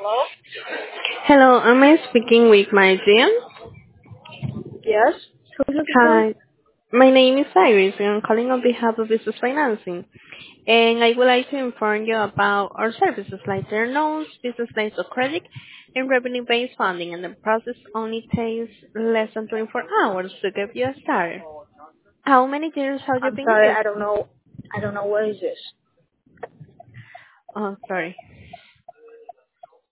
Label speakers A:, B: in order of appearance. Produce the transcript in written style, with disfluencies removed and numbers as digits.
A: Hello, am I speaking with my Jim?
B: Yes. Who's looking for?
A: Hi, my name is Iris and I'm calling on behalf of Business Financing. And I would like to inform you about our services like their loans, business lines of credit, and revenue-based funding. And the process only takes less than 24 hours to get you started. How many years have you
B: I'm
A: been
B: sorry,
A: here?
B: I don't know what is this.
A: Oh, sorry.